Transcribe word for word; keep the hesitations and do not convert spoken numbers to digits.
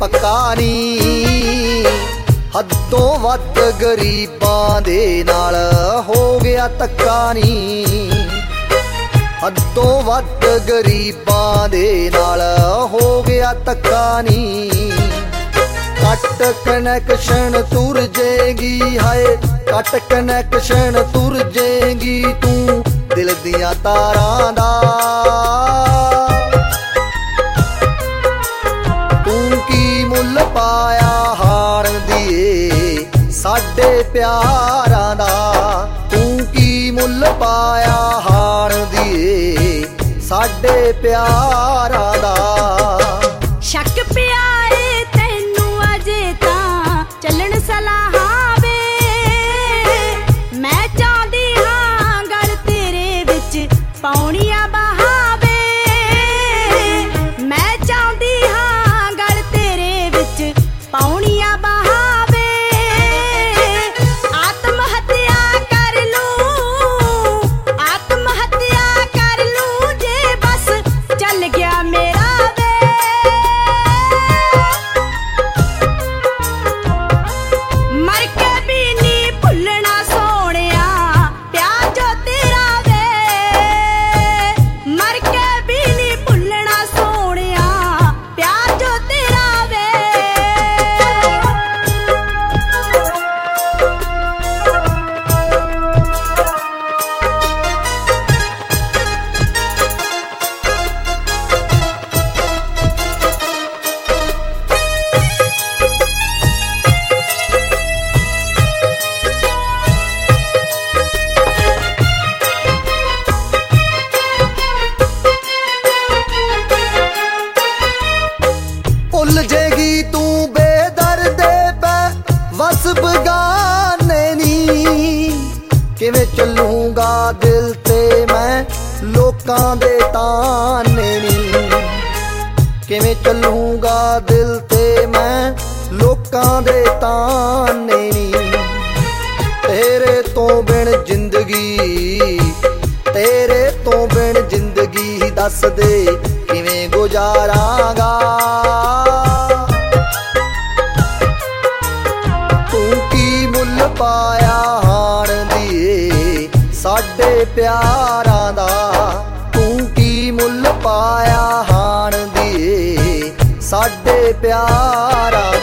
पक्का नी। हदों वध गरीबां दे नाल हो गया धक्का नी। हदों वध गरीबां दे नाल हो गया धक्का नी। कट कनैक्शन तुर जेगी हाय, कट कनैक्शन तुर जेगी तू दिल दियां तारां दा। तू की मुल पाया हार दिए साडे प्यारां दा। तू की मुल पाया हार दिए साडे प्यारां दा। शक पिया चलन सलाहां वे, मैं चाहती हाँ गल तेरे विच पौड़ियां बहावे। मैं चाहती हाँ गल तेरे विच पौड़ियां बहावे। आत्म हत्या कर लूं, आत्म हत्या कर लूं जे बस चल गया मेरा जेगी तू बेदर्दे पे वस बगाने नी। किवें चलूंगा दिल ते मैं लोकां दे ताने नी। किवें चलूंगा दिल ते मैं लोकां दे ताने नी। तेरे तो बिन जिंदगी, तेरे तो बिन जिंदगी दस दे किवें गुजारांगा। पाया हाण दिए साडे प्यारां दा। तू की मुल पाया हाण दिए साडे प्यारां